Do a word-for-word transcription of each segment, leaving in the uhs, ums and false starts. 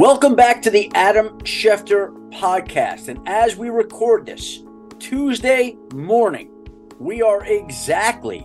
Welcome back to the Adam Schefter podcast. And as we record this Tuesday morning, we are exactly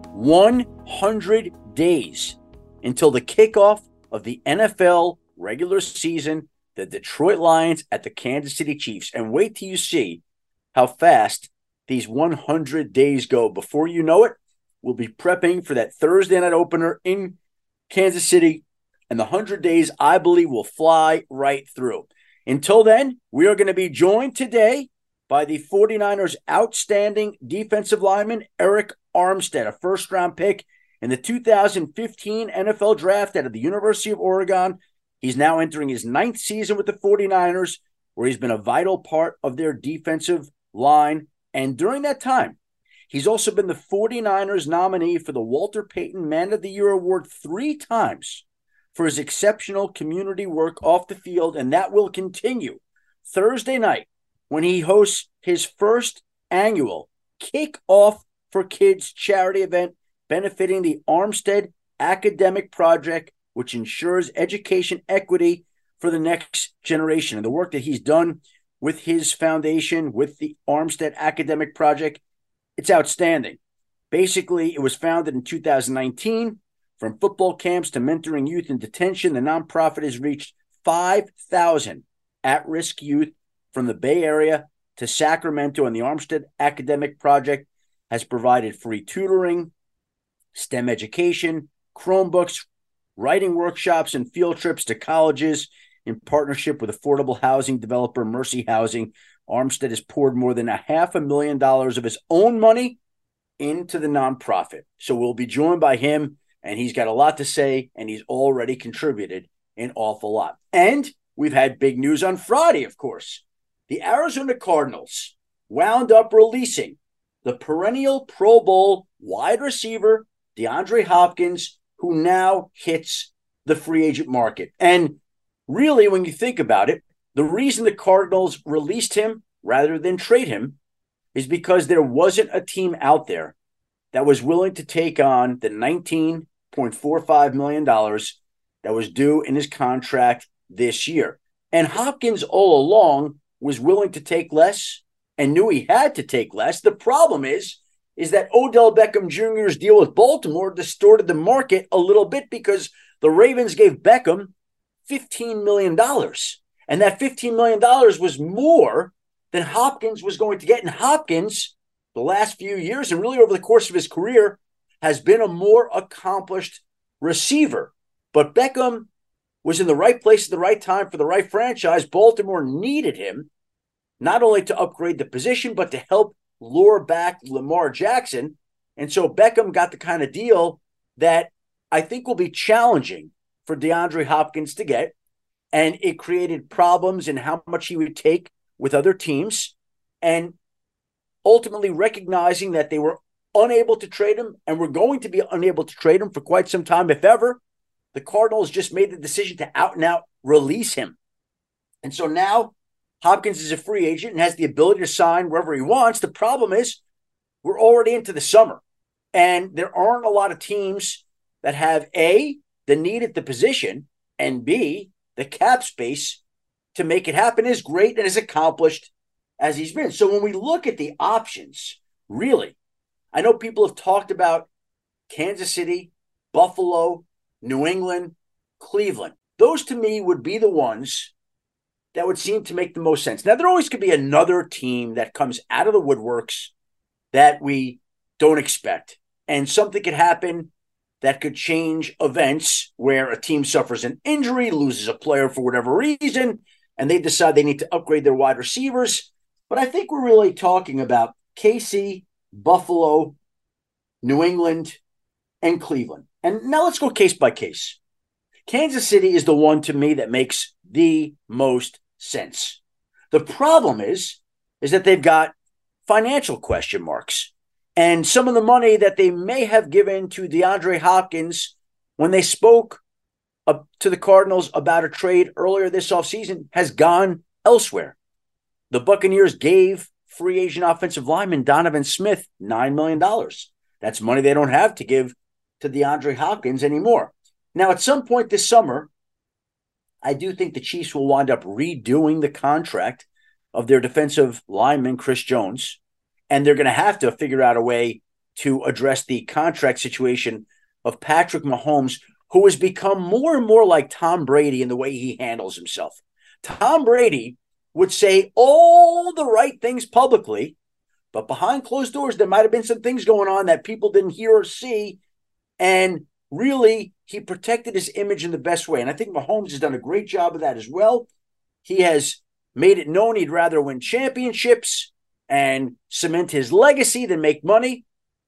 one hundred days until the kickoff of the N F L regular season, the Detroit Lions at the Kansas City Chiefs. And wait till you see how fast these one hundred days go. Before you know it, we'll be prepping for that Thursday night opener in Kansas City. And the one hundred days, I believe, will fly right through. Until then, we are going to be joined today by the 49ers' outstanding defensive lineman, Arik Armstead, a first-round pick in the two thousand fifteen N F L Draft out of the University of Oregon. He's now entering his ninth season with the 49ers, where he's been a vital part of their defensive line. And during that time, he's also been the 49ers nominee for the Walter Payton Man of the Year Award three times for his exceptional community work off the field, and that will continue Thursday night when he hosts his first annual Kickoff for Kids charity event benefiting the Armstead Academic Project, which ensures education equity for the next generation. And the work that he's done with his foundation, with the Armstead Academic Project, it's outstanding. Basically, it was founded in two thousand nineteen. From football camps to mentoring youth in detention, the nonprofit has reached five thousand at-risk youth from the Bay Area to Sacramento, and the Armstead Academic Project has provided free tutoring, STEM education, Chromebooks, writing workshops, and field trips to colleges in partnership with affordable housing developer Mercy Housing. Armstead has poured more than a half a million dollars of his own money into the nonprofit. So we'll be joined by him. And he's got a lot to say, and he's already contributed an awful lot. And we've had big news on Friday, of course. The Arizona Cardinals wound up releasing the perennial Pro Bowl wide receiver, DeAndre Hopkins, who now hits the free agent market. And really, when you think about it, the reason the Cardinals released him rather than trade him is because there wasn't a team out there that was willing to take on the nineteen point four five million dollars that was due in his contract this year. And Hopkins all along was willing to take less and knew he had to take less. The problem is, is that Odell Beckham Junior's deal with Baltimore distorted the market a little bit because the Ravens gave Beckham fifteen million dollars. And that fifteen million dollars was more than Hopkins was going to get. And Hopkins, the last few years and really over the course of his career, has been a more accomplished receiver. But Beckham was in the right place at the right time for the right franchise. Baltimore needed him, not only to upgrade the position, but to help lure back Lamar Jackson. And so Beckham got the kind of deal that I think will be challenging for DeAndre Hopkins to get. And it created problems in how much he would take with other teams. And ultimately recognizing that they were unable to trade him and were going to be unable to trade him for quite some time, if ever, the Cardinals just made the decision to out and out release him. And so now Hopkins is a free agent and has the ability to sign wherever he wants. The problem is we're already into the summer, and there aren't a lot of teams that have A, the need at the position, and B, the cap space to make it happen. As great and as accomplished as he's been. So when we look at the options, really, I know people have talked about Kansas City, Buffalo, New England, Cleveland. Those to me would be the ones that would seem to make the most sense. Now, there always could be another team that comes out of the woodworks that we don't expect. And something could happen that could change events where a team suffers an injury, loses a player for whatever reason, and they decide they need to upgrade their wide receivers. But I think we're really talking about K C, Buffalo, New England, and Cleveland. And now let's go case by case. Kansas City is the one to me that makes the most sense. The problem is, is that they've got financial question marks. And some of the money that they may have given to DeAndre Hopkins when they spoke up to the Cardinals about a trade earlier this offseason has gone elsewhere. The Buccaneers gave free agent offensive lineman Donovan Smith nine million dollars. That's money they don't have to give to DeAndre Hopkins anymore. Now, at some point this summer, I do think the Chiefs will wind up redoing the contract of their defensive lineman, Chris Jones, and they're going to have to figure out a way to address the contract situation of Patrick Mahomes, who has become more and more like Tom Brady in the way he handles himself. Tom Brady would say all the right things publicly, but behind closed doors, there might have been some things going on that people didn't hear or see. And really, he protected his image in the best way. And I think Mahomes has done a great job of that as well. He has made it known he'd rather win championships and cement his legacy than make money.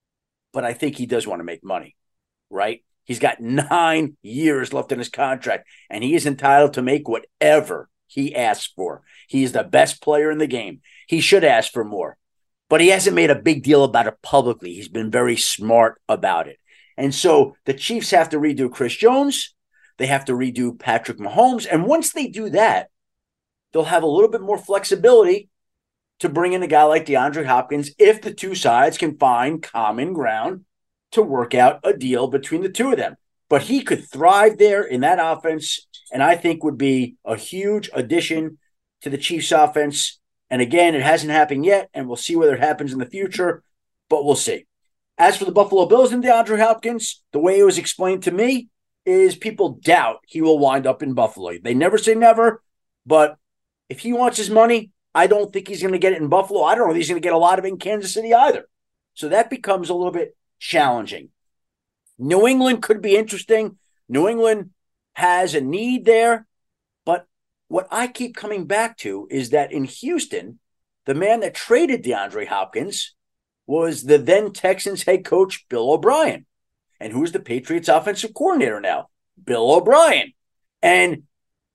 But I think he does want to make money, right? He's got nine years left in his contract, and he is entitled to make whatever he asks for. He is the best player in the game. He should ask for more, but he hasn't made a big deal about it publicly. He's been very smart about it. And so the Chiefs have to redo Chris Jones. They have to redo Patrick Mahomes. And once they do that, they'll have a little bit more flexibility to bring in a guy like DeAndre Hopkins if the two sides can find common ground to work out a deal between the two of them. But he could thrive there in that offense, and I think would be a huge addition to the Chiefs offense. And again, it hasn't happened yet, and we'll see whether it happens in the future, but we'll see. As for the Buffalo Bills and DeAndre Hopkins, the way it was explained to me is people doubt he will wind up in Buffalo. They never say never, but if he wants his money, I don't think he's going to get it in Buffalo. I don't know if he's going to get a lot of it in Kansas City either. So that becomes a little bit challenging. New England could be interesting. New England has a need there. But what I keep coming back to is that in Houston, the man that traded DeAndre Hopkins was the then Texans head coach, Bill O'Brien. And who's the Patriots offensive coordinator now? Bill O'Brien. And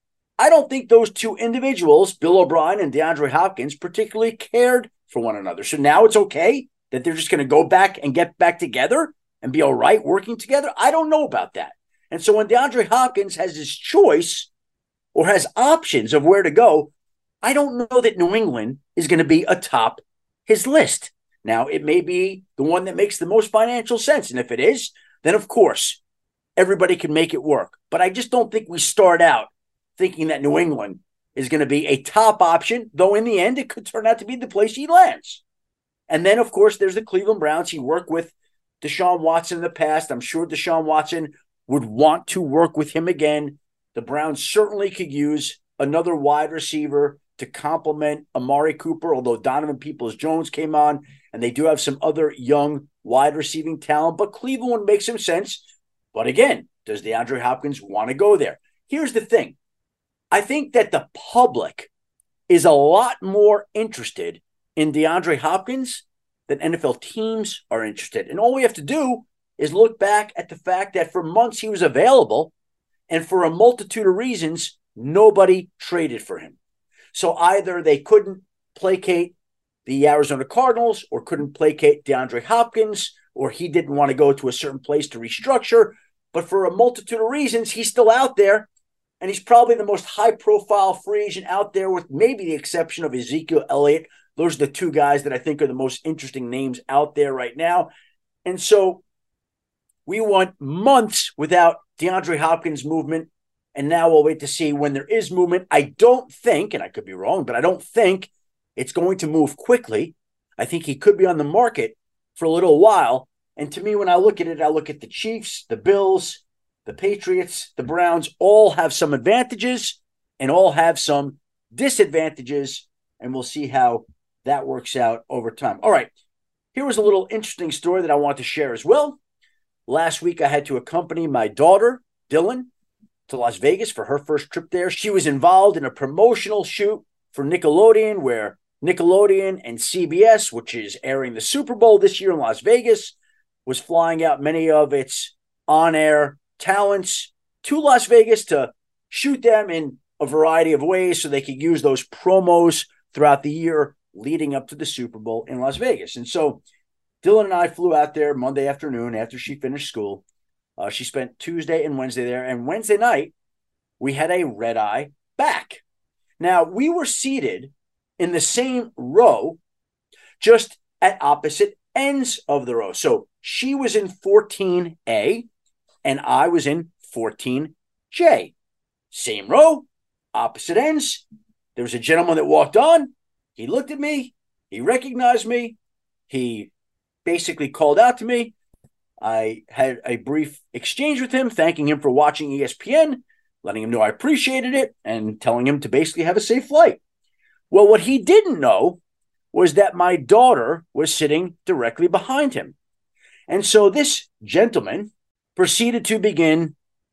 I don't think those two individuals, Bill O'Brien and DeAndre Hopkins, particularly cared for one another. So now it's okay that they're just going to go back and get back together and be all right working together? I don't know about that. And so when DeAndre Hopkins has his choice or has options of where to go, I don't know that New England is going to be atop his list. Now, it may be the one that makes the most financial sense. And if it is, then of course, everybody can make it work. But I just don't think we start out thinking that New England is going to be a top option, though in the end, it could turn out to be the place he lands. And then, of course, there's the Cleveland Browns. He worked with Deshaun Watson in the past. I'm sure Deshaun Watson would want to work with him again. The Browns certainly could use another wide receiver to complement Amari Cooper, although Donovan Peoples-Jones came on, and they do have some other young wide receiving talent. But Cleveland makes some sense. But again, does DeAndre Hopkins want to go there? Here's the thing. I think that the public is a lot more interested in DeAndre Hopkins than N F L teams are interested. And all we have to do is look back at the fact that for months he was available, and for a multitude of reasons, nobody traded for him. So either they couldn't placate the Arizona Cardinals or couldn't placate DeAndre Hopkins, or he didn't want to go to a certain place to restructure. But for a multitude of reasons, he's still out there. And he's probably the most high-profile free agent out there, with maybe the exception of Ezekiel Elliott. Those are the two guys that I think are the most interesting names out there right now. And so we went months without DeAndre Hopkins movement, and now we'll wait to see when there is movement. I don't think, and I could be wrong, but I don't think it's going to move quickly. I think he could be on the market for a little while. And to me, when I look at it, I look at the Chiefs, the Bills, the Patriots, the Browns, all have some advantages and all have some disadvantages, and we'll see how that works out over time. All right, here was a little interesting story that I want to share as well. Last week, I had to accompany my daughter, Dylan, to Las Vegas for her first trip there. She was involved in a promotional shoot for Nickelodeon, where Nickelodeon and C B S, which is airing the Super Bowl this year in Las Vegas, was flying out many of its on-air talents to Las Vegas to shoot them in a variety of ways so they could use those promos throughout the year leading up to the Super Bowl in Las Vegas. And so Dylan and I flew out there Monday afternoon after she finished school. Uh, she spent Tuesday and Wednesday there. And Wednesday night, we had a red eye back. Now, we were seated in the same row, just at opposite ends of the row. So she was in fourteen A, and I was in fourteen J. Same row, opposite ends. There was a gentleman that walked on. He looked at me. He recognized me. He basically called out to me. I had a brief exchange with him, thanking him for watching E S P N, letting him know I appreciated it, and telling him to basically have a safe flight. Well, what he didn't know was that my daughter was sitting directly behind him. And so this gentleman proceeded to begin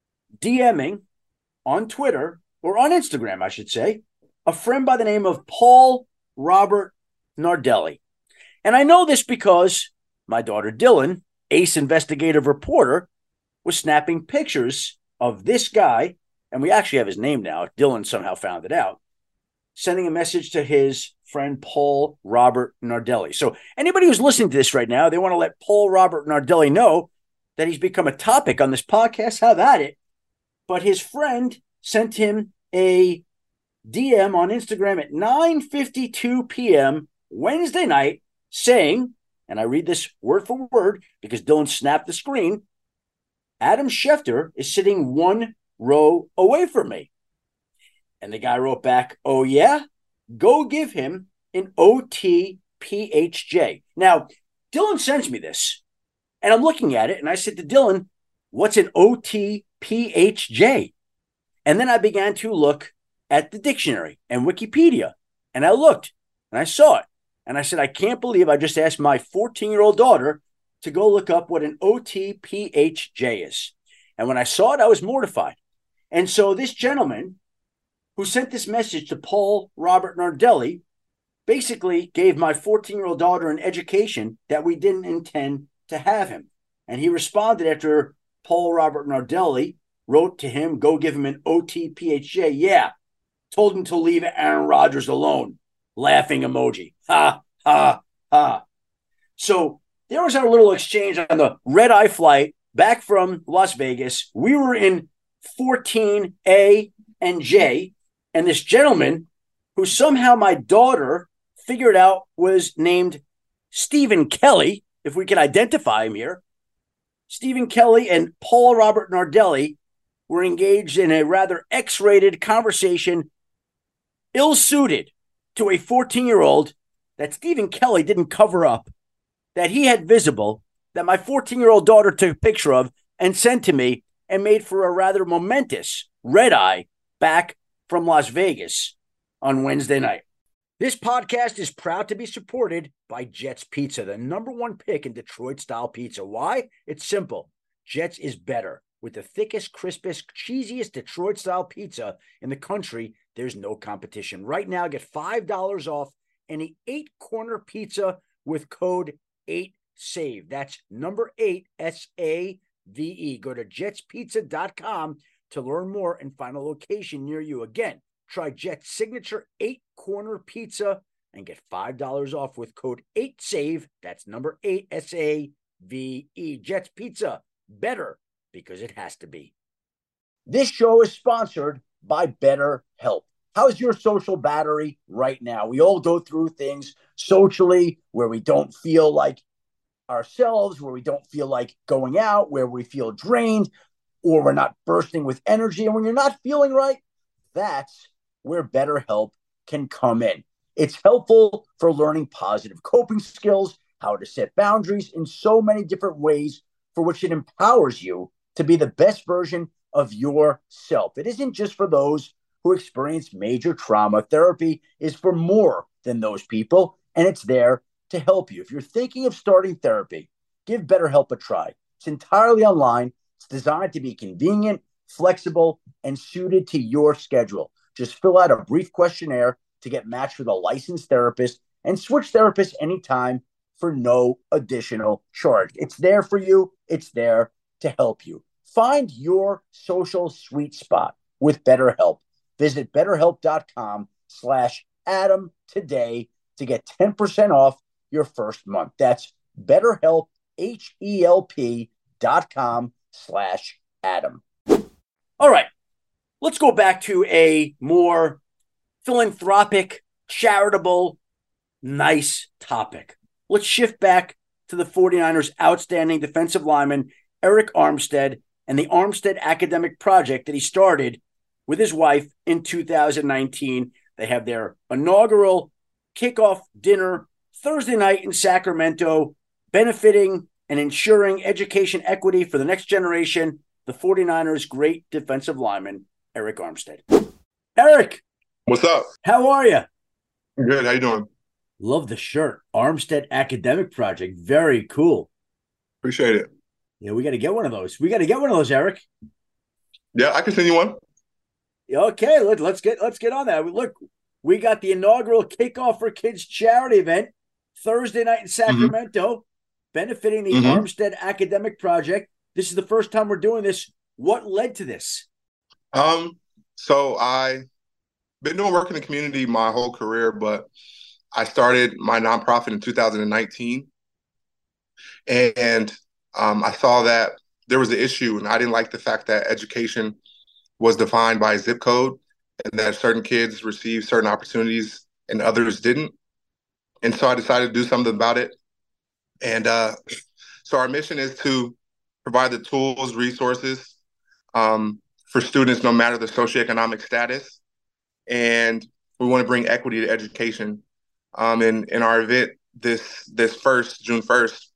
DMing on Twitter, or on Instagram, I should say, a friend by the name of Paul Robert Nardelli. And I know this because my daughter Dylan, ace investigative reporter, was snapping pictures of this guy, and we actually have his name now. Dylan somehow found it out, sending a message to his friend Paul Robert Nardelli. So anybody who's listening to this right now, they want to let Paul Robert Nardelli know that he's become a topic on this podcast. Have at it. But his friend sent him a D M on Instagram at nine fifty-two p.m. Wednesday night saying, and I read this word for word because Dylan snapped the screen, Adam Schefter is sitting one row away from me. And the guy wrote back, oh yeah? Go give him an O T P H J. Now, Dylan sends me this, and I'm looking at it, and I said to Dylan, what's an O T P H J? And then I began to look at the dictionary and Wikipedia, and I looked, and I saw it. And I said, I can't believe I just asked my fourteen-year-old daughter to go look up what an O T P H J is. And when I saw it, I was mortified. And so this gentleman who sent this message to Paul Robert Nardelli basically gave my fourteen-year-old daughter an education that we didn't intend to have him. And he responded after Paul Robert Nardelli wrote to him, go give him an O T P H J. Yeah, told him to leave Aaron Rodgers alone. Laughing emoji. Ha, ha, ha. So there was our little exchange on the red-eye flight back from Las Vegas. We were in fourteen A and J, and this gentleman who somehow my daughter figured out was named Stephen Kelly, if we can identify him here. Stephen Kelly and Paul Robert Nardelli were engaged in a rather X-rated conversation, ill-suited to a fourteen-year-old that Stephen Kelly didn't cover up, that he had visible, that my fourteen-year-old daughter took a picture of and sent to me, and made for a rather momentous red-eye back from Las Vegas on Wednesday night. This podcast is proud to be supported by Jets Pizza, the number one pick in Detroit-style pizza. Why? It's simple. Jets is better. With the thickest, crispest, cheesiest Detroit-style pizza in the country, there's no competition. Right now, get five dollars off any eight-corner pizza with code eight save. That's number eight, S A V E. Go to jets pizza dot com to learn more and find a location near you. Again, try Jet's signature eight-corner pizza and get five dollars off with code eight save. That's number eight, S A V E. Jets Pizza, better because it has to be. This show is sponsored by BetterHelp. How's your social battery right now? We all go through things socially where we don't feel like ourselves, where we don't feel like going out, where we feel drained, or we're not bursting with energy. And when you're not feeling right, that's where BetterHelp can come in. It's helpful for learning positive coping skills, how to set boundaries in so many different ways for which it empowers you to be the best version of yourself. It isn't just for those who experience major trauma. Therapy is for more than those people, and it's there to help you. If you're thinking of starting therapy, give BetterHelp a try. It's entirely online. It's designed to be convenient, flexible, and suited to your schedule. Just fill out a brief questionnaire to get matched with a licensed therapist and switch therapists anytime for no additional charge. It's there for you. It's there to help you. Find your social sweet spot with BetterHelp. Visit betterhelp.com slash Adam today to get ten percent off your first month. That's BetterHelp, H-E-L-P dot com slash Adam. All right, let's go back to a more philanthropic, charitable, nice topic. Let's shift back to the 49ers' outstanding defensive lineman, Arik Armstead, and the Armstead Academic Project that he started with his wife in two thousand nineteen. They have their inaugural kickoff dinner Thursday night in Sacramento, benefiting and ensuring education equity for the next generation, the 49ers' great defensive lineman, Arik Armstead. Eric. What's up? How are you? Good. How you doing? Love the shirt. Armstead Academic Project. Very cool. Appreciate it. Yeah, we got to get one of those. We got to get one of those, Eric. Yeah, I can send you one. Okay, let, let's get let's get on that. Look, we got the inaugural Kickoff for Kids charity event Thursday night in Sacramento, mm-hmm. benefiting the mm-hmm. Armstead Academic Project. This is the first time we're doing this. What led to this? Um, so I been doing work in the community my whole career, but I started my nonprofit in two thousand nineteen, and um, I saw that there was an issue, and I didn't like the fact that education was defined by a zip code, and that certain kids received certain opportunities and others didn't. And so I decided to do something about it. And uh, so our mission is to provide the tools, resources um, for students, no matter their socioeconomic status. And we want to bring equity to education. Um, and in our event, this this first, June first,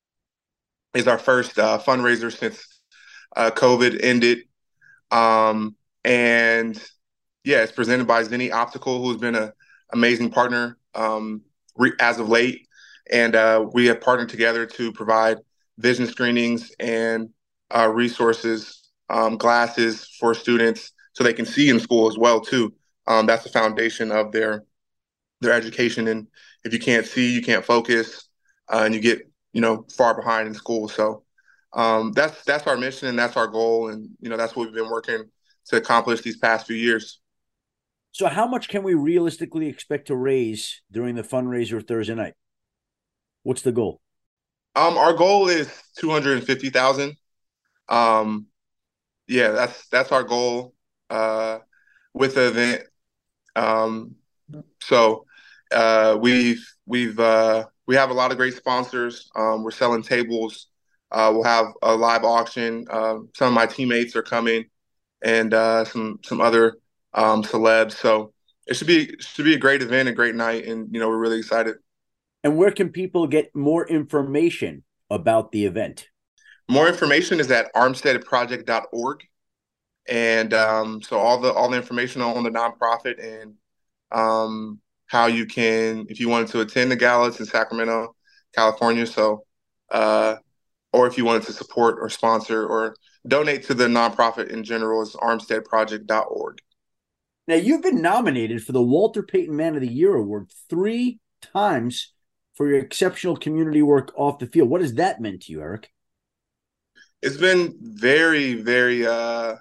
is our first uh, fundraiser since uh, COVID ended. Um, and yeah, it's presented by Zenni Optical, who's been an amazing partner um, re- as of late. And uh, we have partnered together to provide vision screenings and uh, resources, um, glasses for students so they can see in school as well, too. Um, that's the foundation of their their education. And if you can't see, you can't focus, uh, and you get, you know, far behind in school. So um, that's that's our mission and that's our goal. And, you know, that's what we've been working to accomplish these past few years. So how much can we realistically expect to raise during the fundraiser Thursday night? What's the goal? Um, our goal is two hundred fifty thousand dollars. Um, yeah, that's that's our goal uh, with the event. Um, so uh, we've we've uh, we have a lot of great sponsors. Um, we're selling tables. Uh, we'll have a live auction. Uh, some of my teammates are coming, and uh, some some other um, celebs. So it should be should be a great event, a great night, and you know we're really excited. And where can people get more information about the event? More information is at armstead project dot org, and um, so all the all the information on the nonprofit and um, how you can, if you wanted to attend the gala, it's in Sacramento, California. So. Uh, or if you wanted to support or sponsor or donate to the nonprofit in general, is armstead project dot org. Now, you've been nominated for the Walter Payton Man of the Year Award three times for your exceptional community work off the field. What has that meant to you, Eric? It's been very, very, uh, uh,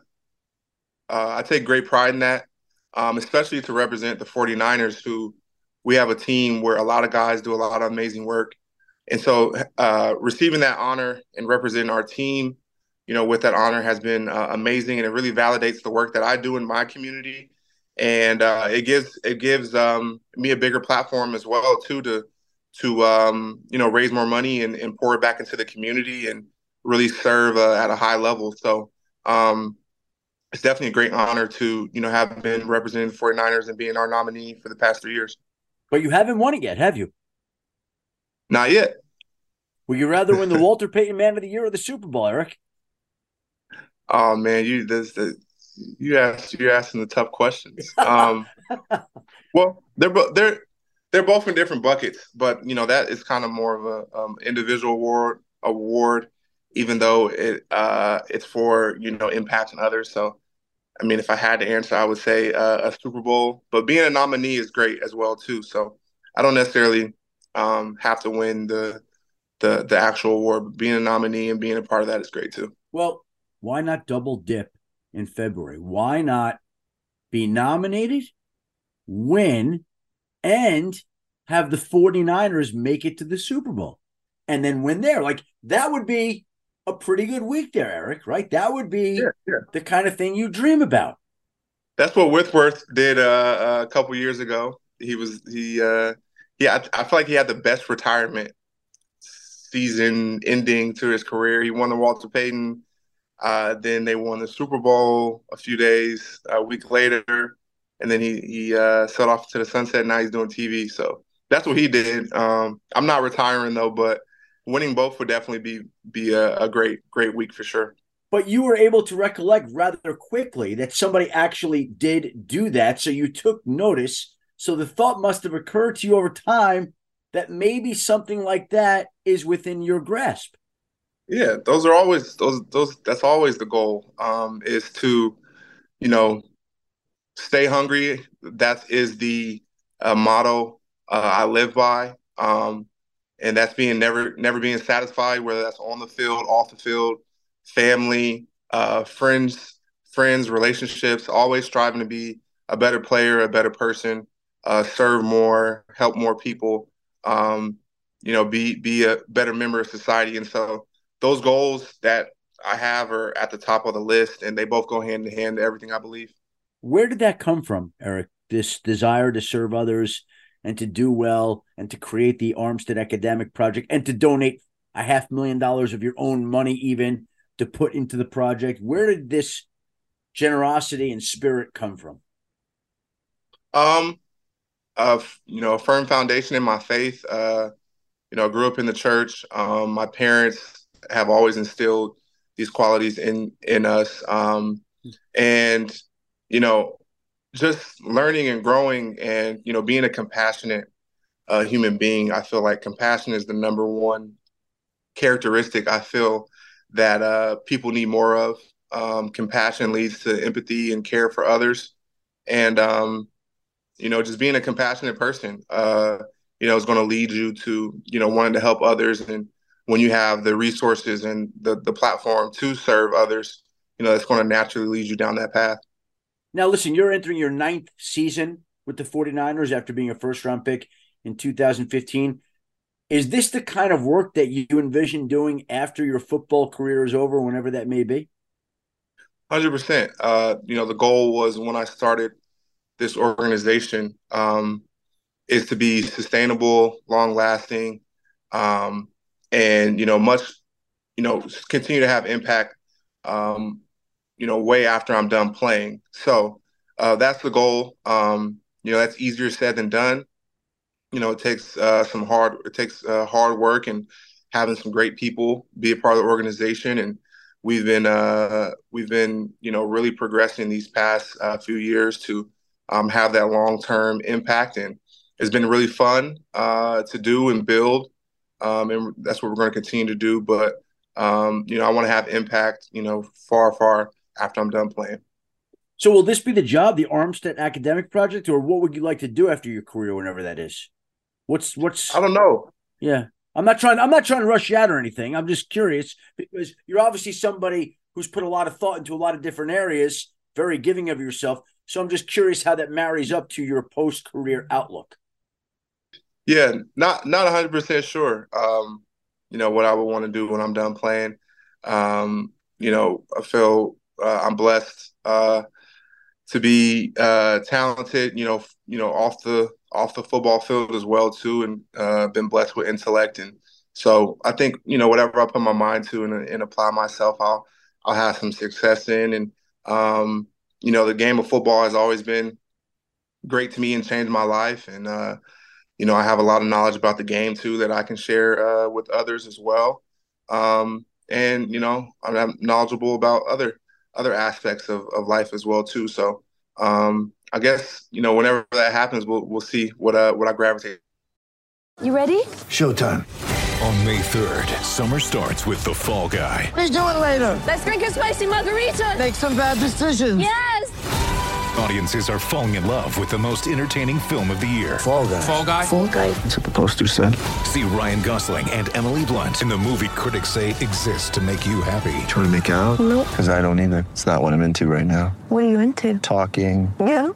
I take great pride in that, um, especially to represent the 49ers, who we have a team where a lot of guys do a lot of amazing work. And so uh, receiving that honor and representing our team, you know, with that honor has been uh, amazing. And it really validates the work that I do in my community. And uh, it gives it gives um, me a bigger platform as well, too, to, to um, you know, raise more money and, and pour it back into the community and really serve uh, at a high level. So um, it's definitely a great honor to, you know, have been representing the 49ers and being our nominee for the past three years. But you haven't won it yet, have you? Not yet. Would you rather win the Walter Payton Man of the Year or the Super Bowl, Eric? Oh man, you this, this you ask you're asking the tough questions. Um, well, they're both they're they're both in different buckets, but you know that is kind of more of a um, individual award award, even though it uh, it's for you know impacting others. So, I mean, if I had to answer, I would say uh, a Super Bowl. But being a nominee is great as well too. So I don't necessarily. Um, have to win the the the actual award. But being a nominee and being a part of that is great too. Well, why not double dip in February? Why not be nominated, win, and have the 49ers make it to the Super Bowl and then win there? Like, that would be a pretty good week there, Eric, right? That would be yeah, yeah. the kind of thing you dream about. That's what Whitworth did uh, a couple years ago. He was he uh Yeah, I, I feel like he had the best retirement season ending to his career. He won the Walter Payton Uh, then they won the Super Bowl a few days, a week later, and then he he uh, set off to the sunset. Now he's doing T V. So that's what he did. Um, I'm not retiring though, but winning both would definitely be be a, a great great week for sure. But you were able to recollect rather quickly that somebody actually did do that, so you took notice. So the thought must have occurred to you over time that maybe something like that is within your grasp. Yeah, those are always those those. That's always the goal. Um, is to, you know, stay hungry. That is the uh, motto uh, I live by. Um, and that's being never never being satisfied, whether that's on the field, off the field, family, uh, friends, friends, relationships. Always striving to be a better player, a better person, uh, serve more, help more people. Um, you know, be be a better member of society. And so those goals that I have are at the top of the list, and they both go hand in hand to everything I believe. Where did that come from, Eric? This desire to serve others and to do well and to create the Armstead Academic Project and to donate a half million dollars of your own money even to put into the project. Where did this generosity and spirit come from? Um, uh, you know, a firm foundation in my faith. Uh, you know, I grew up in the church. Um, my parents have always instilled these qualities in in us. Um, and you know, just learning and growing, and you know, being a compassionate uh, human being. I feel like compassion is the number one characteristic I feel that uh, people need more of. Um, compassion leads to empathy and care for others, and um, you know, just being a compassionate person, uh, you know, is going to lead you to, you know, wanting to help others. And when you have the resources and the the platform to serve others, you know, it's going to naturally lead you down that path. Now, listen, you're entering your ninth season with the 49ers after being a first-round pick in two thousand fifteen. Is this the kind of work that you envision doing after your football career is over, whenever that may be? one hundred percent. Uh, you know, the goal was when I started this organization um, is to be sustainable, long-lasting, um, and, you know, much, you know, continue to have impact, um, you know, way after I'm done playing. So uh, that's the goal. Um, you know, that's easier said than done. You know, it takes uh, some hard, it takes uh, hard work and having some great people be a part of the organization. And we've been, uh, we've been, you know, really progressing these past uh, few years to um, have that long-term impact. And it's been really fun uh, to do and build. Um, and that's what we're going to continue to do. But, um, you know, I want to have impact, you know, far, far after I'm done playing. So will this be the job, the Armstead Academic Project, or what would you like to do after your career, whenever that is? What's what's I don't know. Yeah. I'm not trying I'm not trying to rush you out or anything. I'm just curious because you're obviously somebody who's put a lot of thought into a lot of different areas, very giving of yourself. So I'm just curious how that marries up to your post-career outlook. Yeah, not not one hundred percent sure. Um, you know, what I would want to do when I'm done playing. Um, you know, I feel uh, I'm blessed uh, to be uh, talented, you know, you know, off the off the football field as well too, and uh, been blessed with intellect. And so I think, you know, whatever I put my mind to and, and apply myself, I'll I'll have some success in. And um, you know, the game of football has always been great to me and changed my life. And uh, you know, I have a lot of knowledge about the game too that I can share uh, with others as well. Um, and you know, I'm knowledgeable about other other aspects of, of life as well too. So um, I guess, you know, whenever that happens, we'll we'll see what uh what I gravitate. You ready? Showtime. On May third, summer starts with The Fall Guy. Let's do it later. Let's drink a spicy margarita. Make some bad decisions. Yes! Audiences are falling in love with the most entertaining film of the year. Fall Guy. Fall Guy? Fall guy. That's what the poster said. See Ryan Gosling and Emily Blunt in the movie critics say exists to make you happy. Trying to make it out? Nope. Because I don't either. It's not what I'm into right now. What are you into? Talking. Yeah.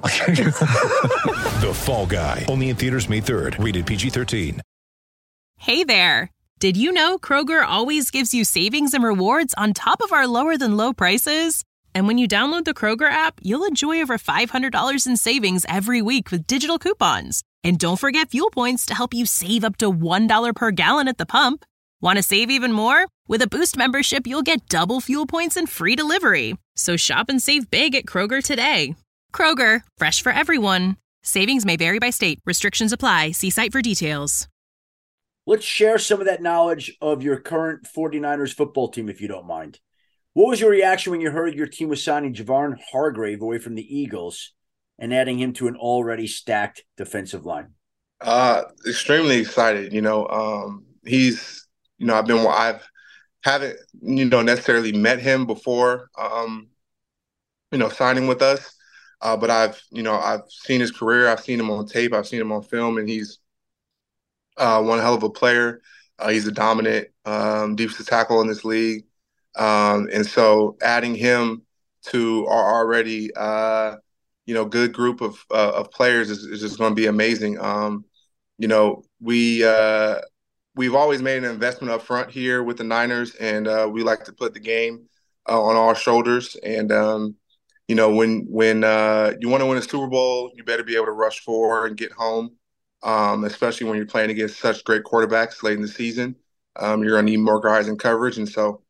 The Fall Guy. Only in theaters May third. Rated P G thirteen. Hey there. Did you know Kroger always gives you savings and rewards on top of our lower than low prices? And when you download the Kroger app, you'll enjoy over five hundred dollars in savings every week with digital coupons. And don't forget fuel points to help you save up to one dollar per gallon at the pump. Want to save even more? With a Boost membership, you'll get double fuel points and free delivery. So shop and save big at Kroger today. Kroger, fresh for everyone. Savings may vary by state. Restrictions apply. See site for details. Let's share some of that knowledge of your current 49ers football team, if you don't mind. What was your reaction when you heard your team was signing Javon Hargrave away from the Eagles and adding him to an already stacked defensive line? Uh, extremely excited. You know, um, he's, you know, I've been, I've haven't, you know, necessarily met him before, um, you know, signing with us. Uh, but I've, you know, I've seen his career. I've seen him on tape. I've seen him on film, and he's uh, one hell of a player. Uh, he's a dominant um, defensive tackle in this league. Um, and so adding him to our already, uh, you know, good group of uh, of players is, is just going to be amazing. Um, you know, we, uh, we've always made an investment up front here with the Niners, and uh, we like to put the game uh, on our shoulders. And, um, you know, when when uh, you want to win a Super Bowl, you better be able to rush forward and get home, um, especially when you're playing against such great quarterbacks late in the season. Um, you're going to need more guys in coverage. And so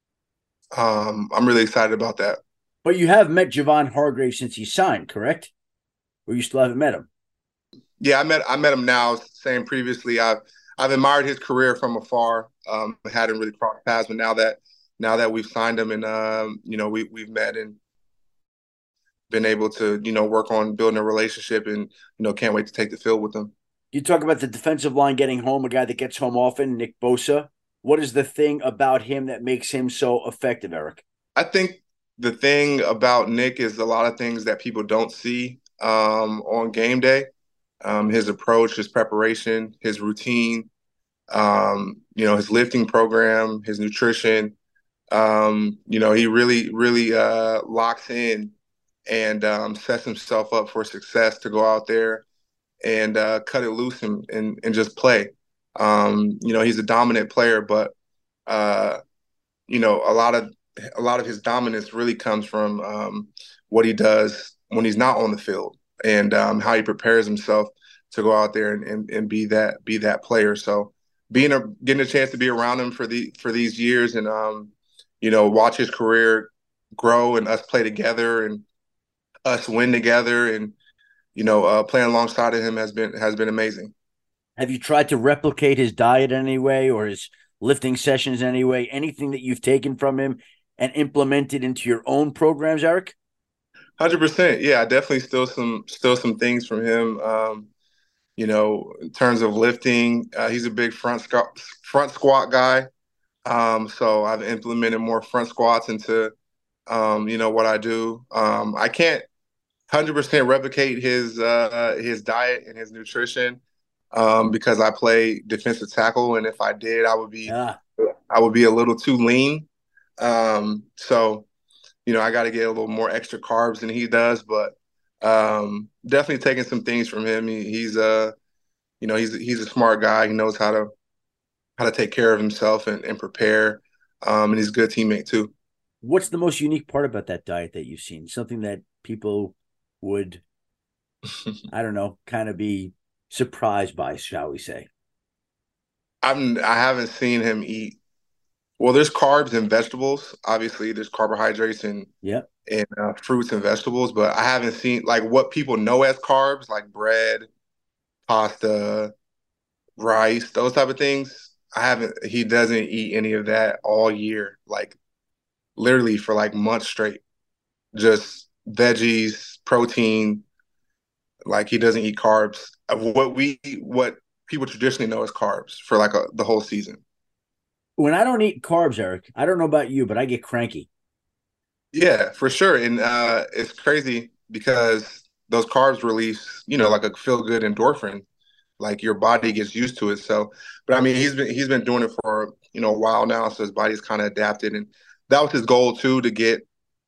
um, I'm really excited about that. But you have met Javon Hargrave since he signed, correct? Or you still haven't met him? Yeah, I met I met him now. Saying previously, I've I've admired his career from afar. Um, hadn't really crossed paths, but now that now that we've signed him and um, you know we we've met and been able to you know work on building a relationship, and you know can't wait to take the field with him. You talk about the defensive line getting home, a guy that gets home often, Nick Bosa. What is the thing about him that makes him so effective, Eric? I think the thing about Nick is a lot of things that people don't see um, on game day. Um, his approach, his preparation, his routine, um, you know, his lifting program, his nutrition. Um, you know, he really, really uh, locks in and um, sets himself up for success to go out there and uh, cut it loose and, and, and just play. Um, you know, he's a dominant player, but, uh, you know, a lot of a lot of his dominance really comes from um, what he does when he's not on the field, and um, how he prepares himself to go out there and, and, and be that be that player. So being a getting a chance to be around him for the for these years and um, you know, watch his career grow and us play together and us win together and you know, uh, playing alongside of him has been has been amazing. Have you tried to replicate his diet in any way or his lifting sessions in any way? Anything that you've taken from him and implemented into your own programs, Eric? one hundred percent. Yeah, definitely still some still some things from him. Um, you know, in terms of lifting, uh, he's a big front squat front squat guy. Um, so I've implemented more front squats into um, you know what I do. Um, I can't one hundred percent replicate his uh, his diet and his nutrition um, because I play defensive tackle, and if I did, I would be Yeah. I would be a little too lean. Um, so. You know, I got to get a little more extra carbs than he does, but um, definitely taking some things from him. He, he's a, you know, he's he's a smart guy. He knows how to how to take care of himself and, and prepare, um, and he's a good teammate too. What's the most unique part about that diet that you've seen? Something that people would, I don't know, kind of be surprised by, shall we say? I'm I haven't seen him eat. Well, there's carbs and vegetables. Obviously, there's carbohydrates and Yeah. and uh, fruits and vegetables, but I haven't seen like what people know as carbs, like bread, pasta, rice, those type of things. I haven't. He doesn't eat any of that all year, like literally for like months straight. Just veggies, protein. Like he doesn't eat carbs. Of what we what people traditionally know as carbs for like a, the whole season. When I don't eat carbs, Eric, I don't know about you, but I get cranky. Yeah, for sure. And uh, it's crazy because those carbs release, you know, like a feel good endorphin, like your body gets used to it. So, but I mean, he's been, he's been doing it for, you know, a while now. So his body's kind of adapted. And that was his goal too, to get,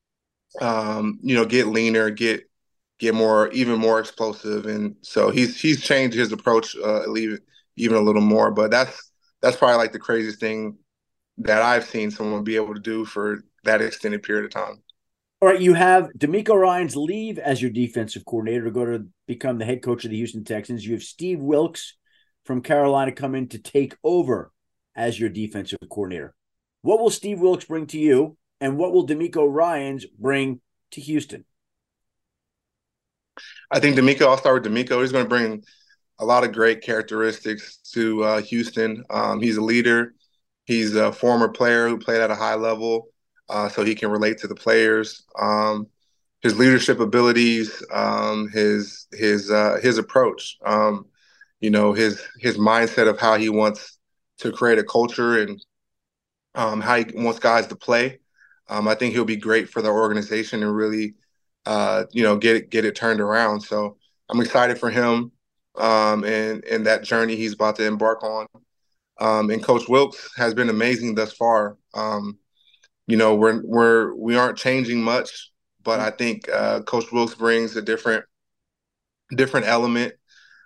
um, you know, get leaner, get, get more, even more explosive. And so he's, he's changed his approach, uh, even, even a little more, but that's, that's probably like the craziest thing that I've seen someone be able to do for that extended period of time. All right, you have DeMeco Ryans leave as your defensive coordinator to go to become the head coach of the Houston Texans. You have Steve Wilks from Carolina come in to take over as your defensive coordinator. What will Steve Wilks bring to you, and what will DeMeco Ryans bring to Houston? I think DeMeco, I'll start with DeMeco. He's going to bring a lot of great characteristics to uh, Houston. Um, he's a leader. He's a former player who played at a high level, uh, so he can relate to the players. Um, his leadership abilities, um, his his uh, his approach, um, you know, his his mindset of how he wants to create a culture and um, how he wants guys to play. Um, I think he'll be great for the organization and really, uh, you know, get it, get it turned around. So I'm excited for him um, and and that journey he's about to embark on. Um, and Coach Wilks has been amazing thus far. Um, you know, we're we're we aren't changing much, but I think uh, Coach Wilks brings a different different element.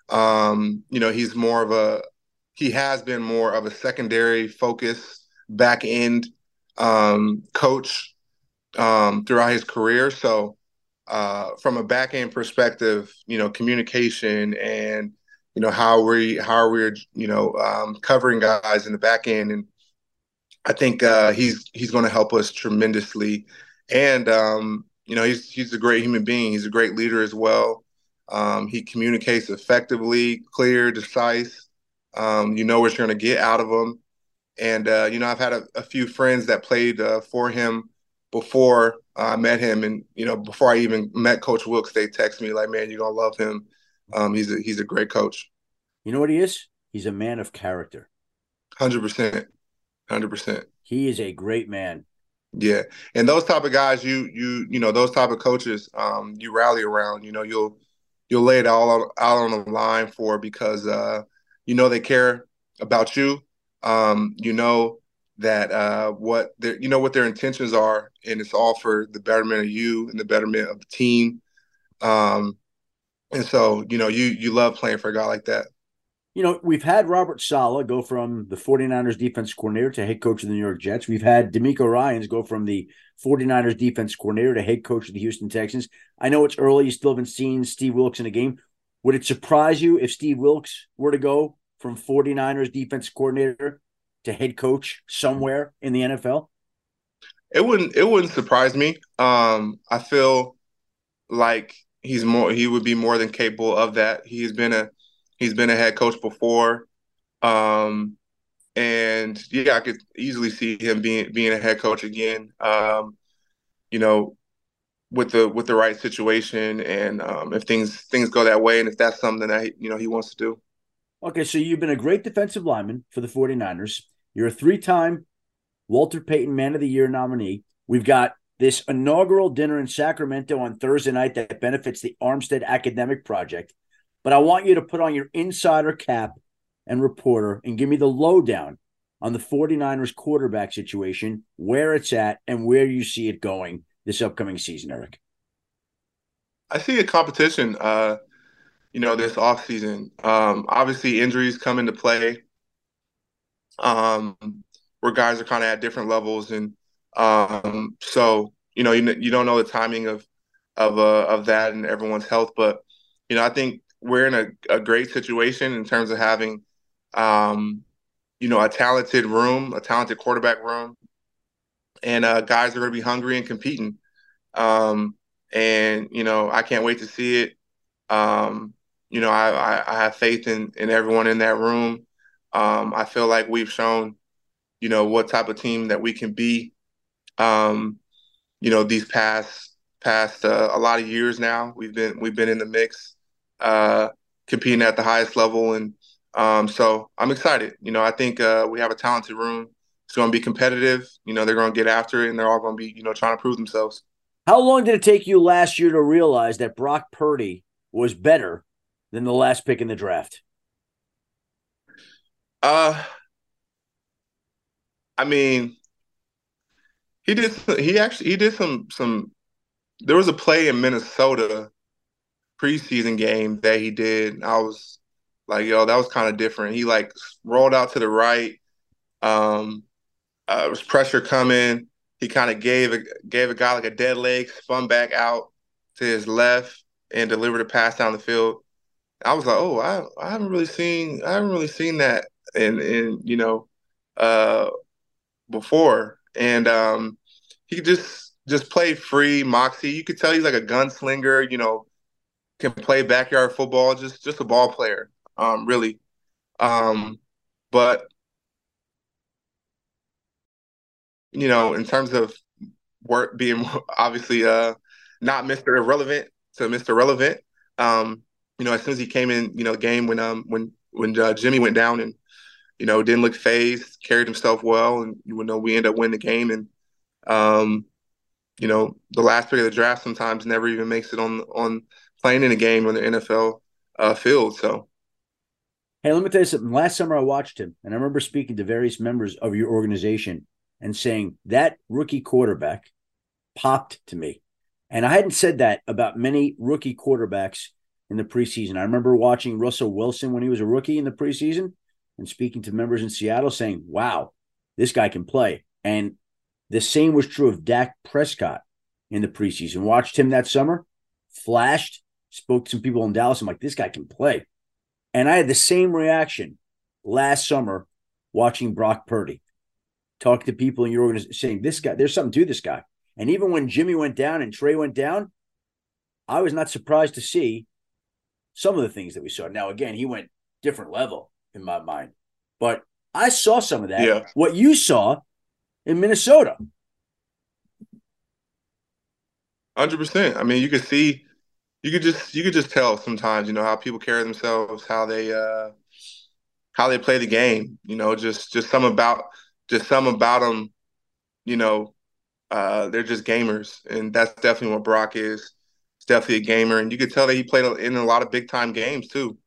Um, you know, he's more of a he has been more of a secondary focus back end um, coach um, throughout his career. So uh, from a back end perspective, you know, communication and you know how we how we're you know um, covering guys in the back end, and I think uh, he's he's going to help us tremendously. And um, you know he's he's a great human being. He's a great leader as well. Um, he communicates effectively, clear, decisive. Um, you know what you're going to get out of him. And, uh, you know, I've had a, a few friends that played uh, for him before I met him. And, you know, before I even met Coach Wilks, they text me like, man, you're going to love him. Um, he's a, he's a great coach. You know what he is? He's a man of character. one hundred percent. one hundred percent. He is a great man. Yeah. And those type of guys, you, you, you know, those type of coaches, um, you rally around, you know, you'll, you'll lay it all out, out on the line for because, uh, you know, they care about you. Um, you know that uh, what their, you know what their intentions are, and it's all for the betterment of you and the betterment of the team. Um, and so, you know, you you love playing for a guy like that. You know, we've had Robert Saleh go from the 49ers defense coordinator to head coach of the New York Jets. We've had DeMeco Ryans go from the 49ers defense coordinator to head coach of the Houston Texans. I know it's early. You still haven't seen Steve Wilks in a game. Would it surprise you if Steve Wilks were to go from 49ers defense coordinator to head coach somewhere in the N F L? It wouldn't it wouldn't surprise me. Um, I feel like he's more he would be more than capable of that. He's been a he's been a head coach before. Um, and yeah, I could easily see him being being a head coach again. Um, you know, with the with the right situation and um, if things things go that way and if that's something that you know he wants to do. Okay, so you've been a great defensive lineman for the 49ers. You're a three-time Walter Payton Man of the Year nominee. We've got this inaugural dinner in Sacramento on Thursday night that benefits the Armstead Academic Project. But I want you to put on your insider cap and reporter and give me the lowdown on the 49ers quarterback situation, where it's at, and where you see it going this upcoming season, Eric. I see a competition, uh, you know, this offseason. Um, obviously, injuries come into play. Um, where guys are kind of at different levels, and um, so you know you, you don't know the timing of of uh, of that and everyone's health, but you know I think we're in a, a great situation in terms of having um, you know a talented room, a talented quarterback room, and uh, guys are going to be hungry and competing, um, and you know I can't wait to see it. Um, you know I, I, I have faith in in everyone in that room. Um, I feel like we've shown, you know, what type of team that we can be, um, you know, these past past uh, a lot of years now. We've been we've been in the mix, uh, competing at the highest level, and um, so I'm excited. You know, I think uh, we have a talented room. It's going to be competitive. You know, they're going to get after it, and they're all going to be, you know, trying to prove themselves. How long did it take you last year to realize that Brock Purdy was better than the last pick in the draft? Uh, I mean, he did. He actually he did some some. There was a play in Minnesota preseason game that he did. I was like, yo, that was kind of different. He like rolled out to the right. Um, uh, there was pressure coming. He kind of gave a gave a guy like a dead leg, spun back out to his left, and delivered a pass down the field. I was like, oh, I I haven't really seen I haven't really seen that in in you know uh, before, and um, he could just just play free, moxie. You could tell he's like a gunslinger. You know, can play backyard football. Just just a ball player, um, really. Um, but you know, in terms of work being obviously uh, not Mister Irrelevant to Mister Relevant. Um, you know, as soon as he came in, you know, game when um when when uh, Jimmy went down and you know didn't look phased, carried himself well, and you know we ended up winning the game. And um, you know, the last pick of the draft sometimes never even makes it on on playing in a game on the N F L uh, field. So. Hey, let me tell you something. Last summer I watched him, and I remember speaking to various members of your organization and saying that rookie quarterback popped to me. And I hadn't said that about many rookie quarterbacks in the preseason. I remember watching Russell Wilson when he was a rookie in the preseason and speaking to members in Seattle saying, wow, this guy can play. And the same was true of Dak Prescott in the preseason. Watched him that summer, flashed, spoke to some people in Dallas. I'm like, this guy can play. And I had the same reaction last summer watching Brock Purdy. Talk to people in your organization saying, this guy, there's something to this guy. And even when Jimmy went down and Trey went down, I was not surprised to see some of the things that we saw. Now, again, he went different level in my mind. But I saw some of that. Yeah. What you saw in Minnesota. one hundred percent. I mean, you could see, you could just, you could just tell sometimes, you know, how people carry themselves, how they, uh, how they play the game, you know, just, just some about, just some about them, you know, uh, they're just gamers. And that's definitely what Brock is. He's definitely a gamer. And you could tell that he played in a lot of big time games too.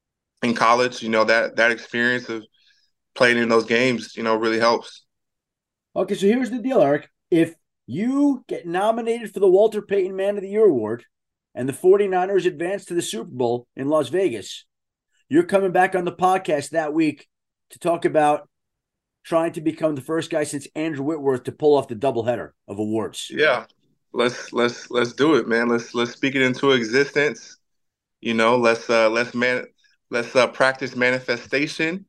In college, you know, that, that experience of playing in those games, you know, really helps. Okay. So here's the deal, Eric. If you get nominated for the Walter Payton Man of the Year Award and the 49ers advance to the Super Bowl in Las Vegas, you're coming back on the podcast that week to talk about trying to become the first guy since Andrew Whitworth to pull off the doubleheader of awards. Yeah, let's let's let's do it, man. Let's let's speak it into existence. You know, let's uh, let's man let's uh, practice manifestation,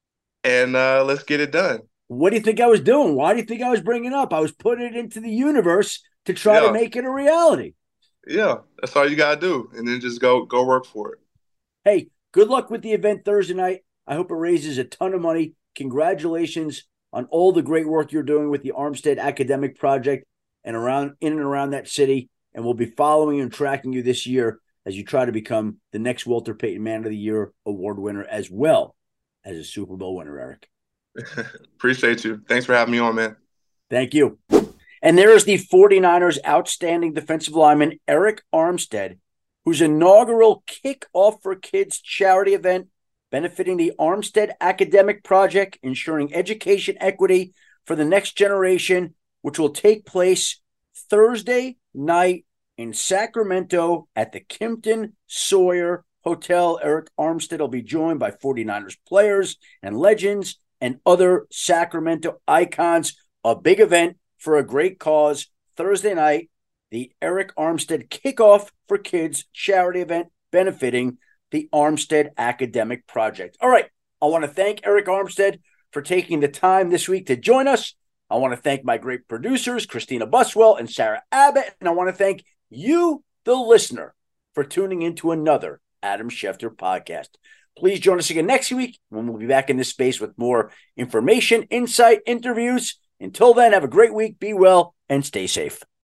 and uh, let's get it done. What do you think I was doing? Why do you think I was bringing it up? I was putting it into the universe to try yeah. to make it a reality. Yeah, that's all you gotta do, and then just go go work for it. Hey, good luck with the event Thursday night. I hope it raises a ton of money. Congratulations on all the great work you're doing with the Armstead Academic Project and around in and around that city. And we'll be following and tracking you this year as you try to become the next Walter Payton Man of the Year award winner, as well as a Super Bowl winner, Eric. Appreciate you. Thanks for having me on, man. Thank you. And there is the 49ers outstanding defensive lineman, Eric Armstead, whose inaugural Kickoff for Kids charity event benefiting the Armstead Academic Project, ensuring education equity for the next generation, which will take place Thursday night in Sacramento at the Kimpton Sawyer Hotel. Eric Armstead will be joined by 49ers players and legends and other Sacramento icons. A big event for a great cause. Thursday night, the Eric Armstead Kickoff for Kids charity event benefiting the Armstead Academic Project. All right. I want to thank Eric Armstead for taking the time this week to join us. I want to thank my great producers, Christina Buswell and Sarah Abbott. And I want to thank you, the listener, for tuning into another Adam Schefter podcast. Please join us again next week when we'll be back in this space with more information, insight, interviews. Until then, have a great week. Be well and stay safe.